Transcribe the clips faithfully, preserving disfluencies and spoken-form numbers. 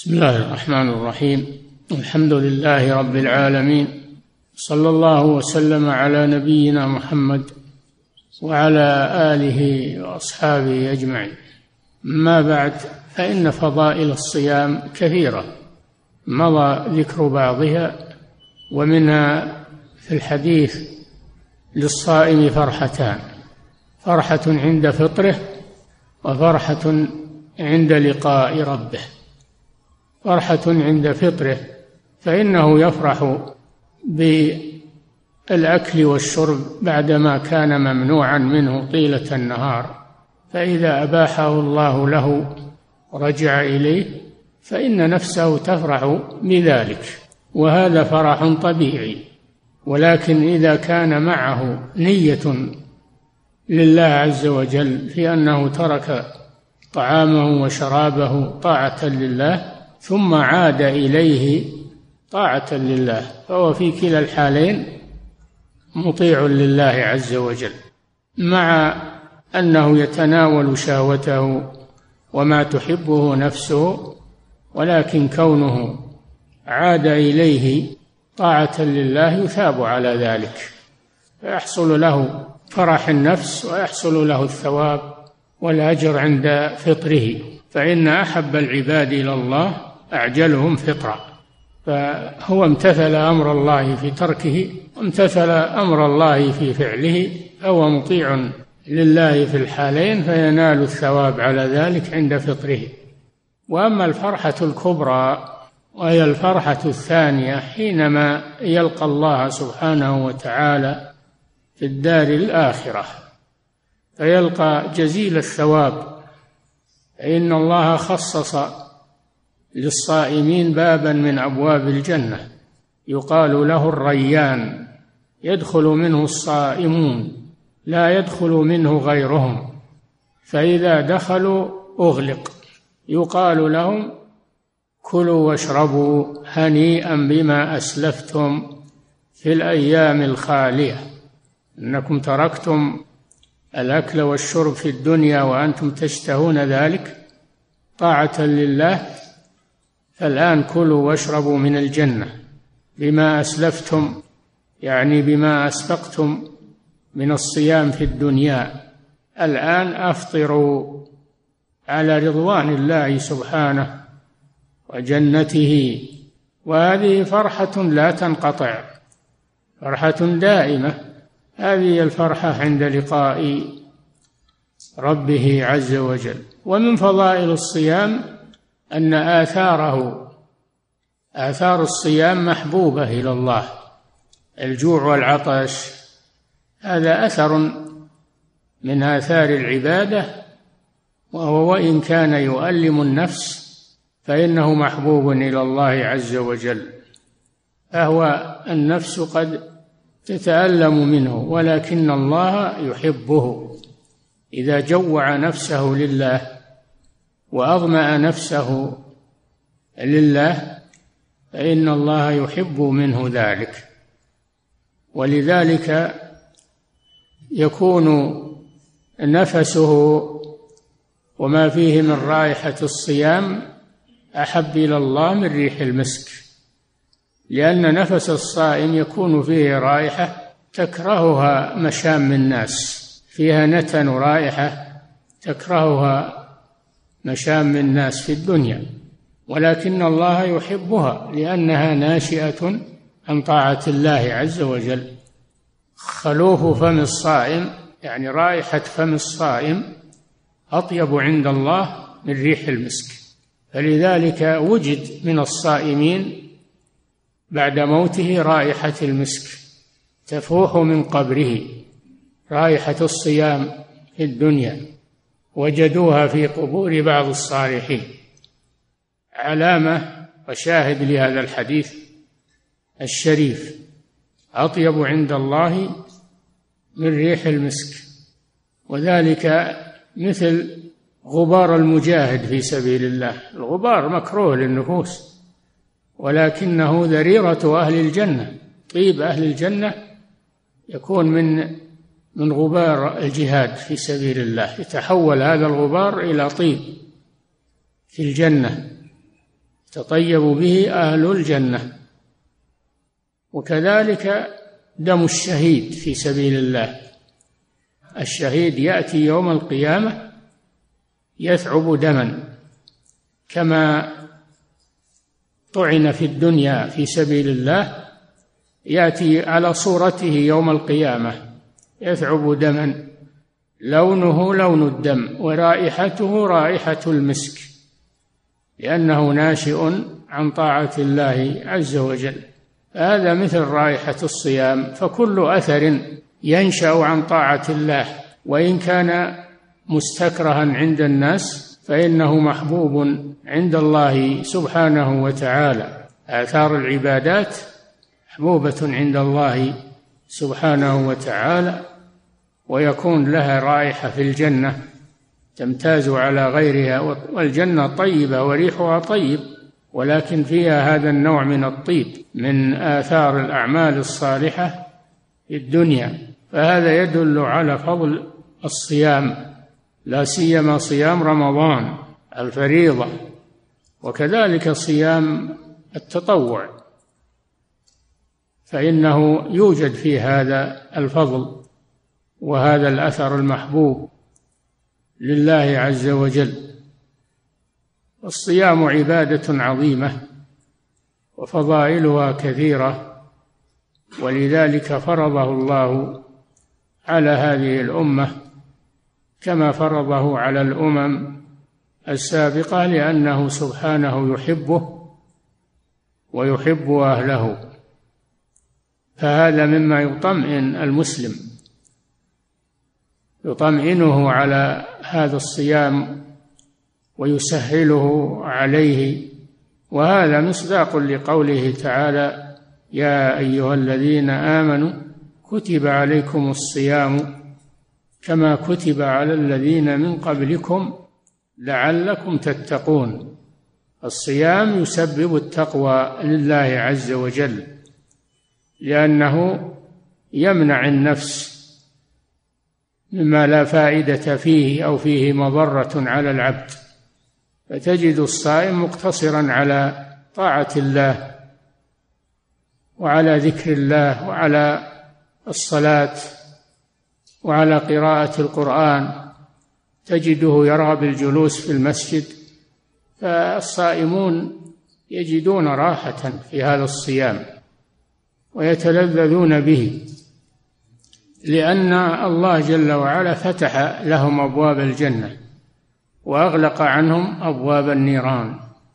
بسم الله الرحمن الرحيم. الحمد لله رب العالمين، صلى الله وسلم على نبينا محمد وعلى آله وأصحابه أجمعين. ما بعد، فإن فضائل الصيام كثيرة مضى ذكر بعضها، ومنها في الحديث: للصائم فرحتان، فرحة عند فطره وفرحة عند لقاء ربه. فرحة عند فطره فإنه يفرح بالأكل والشرب بعدما كان ممنوعا منه طيلة النهار، فإذا أباحه الله له ورجع إليه فإن نفسه تفرح بذلك، وهذا فرح طبيعي. ولكن إذا كان معه نية لله عز وجل في أنه ترك طعامه وشرابه طاعة لله ثم عاد إليه طاعة لله، فهو في كلا الحالين مطيع لله عز وجل، مع أنه يتناول شهوته وما تحبه نفسه، ولكن كونه عاد إليه طاعة لله يثاب على ذلك، فيحصل له فرح النفس ويحصل له الثواب والأجر عند فطره. فإن أحب العباد إلى الله أعجلهم فطرا، فهو امتثل أمر الله في تركه وامتثل أمر الله في فعله، فهو مطيع لله في الحالين فينال الثواب على ذلك عند فطره. وأما الفرحة الكبرى وهي الفرحة الثانية حينما يلقى الله سبحانه وتعالى في الدار الآخرة فيلقى جزيل الثواب، فإن الله خصص للصائمين بابا من أبواب الجنة يقال له الريان، يدخل منه الصائمون لا يدخل منه غيرهم، فإذا دخلوا أغلق، يقال لهم: كلوا واشربوا هنيئا بما أسلفتم في الأيام الخالية، إنكم تركتم الأكل والشرب في الدنيا وأنتم تشتهون ذلك طاعة لله، فالآن كلوا واشربوا من الجنة بما أسلفتم، يعني بما أسبقتم من الصيام في الدنيا. الآن أفطروا على رضوان الله سبحانه وجنته، وهذه فرحة لا تنقطع، فرحة دائمة. هذه الفرحة عند لقاء ربه عز وجل. ومن فضائل الصيام أن آثاره آثار الصيام محبوبة إلى الله. الجوع والعطش هذا أثر من آثار العبادة، وهو وإن كان يؤلم النفس فإنه محبوب إلى الله عز وجل، فهو النفس قد تتألم منه، ولكن الله يحبه. إذا جوع نفسه لله وأظمأ نفسه لله فإن الله يحب منه ذلك، ولذلك يكون نفسه وما فيه من رائحة الصيام أحب إلى الله من ريح المسك، لأن نفس الصائم يكون فيه رائحة تكرهها مشام الناس، فيها نتن رائحة تكرهها مشام الناس في الدنيا، ولكن الله يحبها لأنها ناشئة عن طاعة الله عز وجل. خلوف فم الصائم، يعني رائحة فم الصائم، أطيب عند الله من ريح المسك، فلذلك وجد من الصائمين بعد موته رائحة المسك تفوح من قبره، رائحة الصيام في الدنيا وجدوها في قبور بعض الصالحين، علامة وشاهد لهذا الحديث الشريف: أطيب عند الله من ريح المسك. وذلك مثل غبار المجاهد في سبيل الله، الغبار مكروه للنفوس، ولكنه ذريرة أهل الجنة. طيب أهل الجنة يكون من من غبار الجهاد في سبيل الله، يتحول هذا الغبار إلى طيب في الجنة، تطيب به أهل الجنة. وكذلك دم الشهيد في سبيل الله، الشهيد يأتي يوم القيامة يثعب دما كما طعن في الدنيا في سبيل الله، يأتي على صورته يوم القيامة يثعب دما لونه لون الدم ورائحته رائحة المسك، لأنه ناشئ عن طاعة الله عز وجل. هذا مثل رائحة الصيام، فكل أثر ينشأ عن طاعة الله وإن كان مستكرها عند الناس فإنه محبوب عند الله سبحانه وتعالى. آثار العبادات محبوبة عند الله سبحانه وتعالى، ويكون لها رائحة في الجنة تمتاز على غيرها. والجنة طيبة وريحها طيب، ولكن فيها هذا النوع من الطيب من آثار الأعمال الصالحة في الدنيا. فهذا يدل على فضل الصيام، لا سيما صيام رمضان الفريضة، وكذلك صيام التطوع، فإنه يوجد في هذا الفضل وهذا الأثر المحبوب لله عز وجل. الصيام عبادة عظيمة وفضائلها كثيرة، ولذلك فرضه الله على هذه الأمة كما فرضه على الأمم السابقة، لأنه سبحانه يحبه ويحب أهله. فهذا مما يطمئن المسلم، يطمئنه على هذا الصيام ويسهله عليه. وهذا مصداق لقوله تعالى: يا أيها الذين آمنوا كتب عليكم الصيام كما كتب على الذين من قبلكم لعلكم تتقون. الصيام يسبب التقوى لله عز وجل، لأنه يمنع النفس مما لا فائدة فيه أو فيه مضرة على العبد، فتجد الصائم مقتصرا على طاعة الله وعلى ذكر الله وعلى الصلاة وعلى قراءة القرآن، تجده يرغب الجلوس في المسجد. فالصائمون يجدون راحة في هذا الصيام ويتلذذون به، لأن الله جل وعلا فتح لهم أبواب الجنة وأغلق عنهم أبواب النيران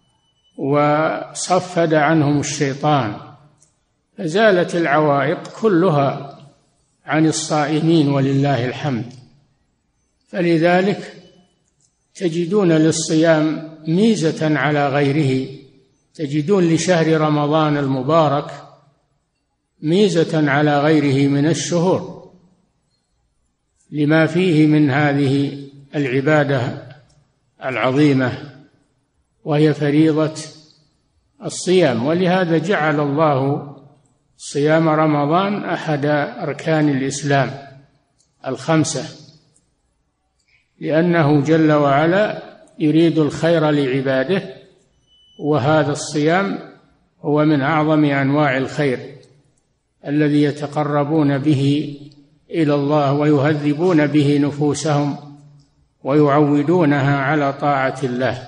وصفد عنهم الشيطان، فزالت العوائق كلها عن الصائمين ولله الحمد. فلذلك تجدون للصيام ميزة على غيره، تجدون لشهر رمضان المبارك ميزة على غيره من الشهور لما فيه من هذه العبادة العظيمة وهي فريضة الصيام. ولهذا جعل الله صيام رمضان أحد أركان الإسلام الخمسة، لأنه جل وعلا يريد الخير لعباده، وهذا الصيام هو من أعظم أنواع الخير الذي يتقربون به إلى الله ويهذبون به نفوسهم ويعودونها على طاعة الله.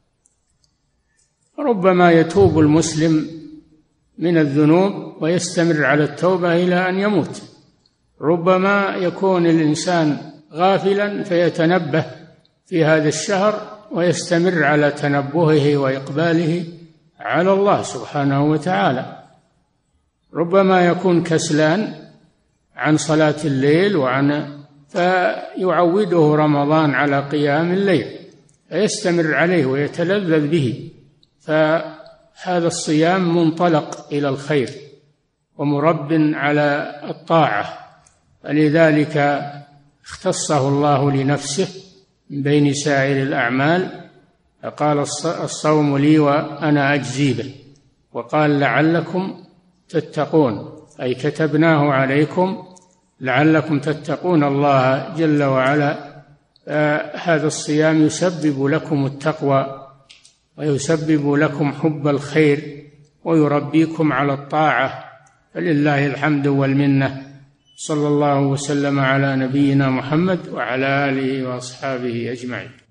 ربما يتوب المسلم من الذنوب ويستمر على التوبة إلى أن يموت، ربما يكون الإنسان غافلا فيتنبه في هذا الشهر ويستمر على تنبهه وإقباله على الله سبحانه وتعالى، ربما يكون كسلان عن صلاة الليل وعن فيعوده رمضان على قيام الليل فيستمر عليه ويتلذذ به. فهذا الصيام منطلق إلى الخير ومرب على الطاعة، فلذلك اختصه الله لنفسه من بين سائر الأعمال، فقال الصوم لي وأنا أجزي به، وقال لعلكم تتقون، أي كتبناه عليكم لعلكم تتقون الله جل وعلا. هذا الصيام يسبب لكم التقوى ويسبب لكم حب الخير ويربيكم على الطاعة، فلله الحمد والمنة. صلى الله وسلم على نبينا محمد وعلى آله وأصحابه أجمعين.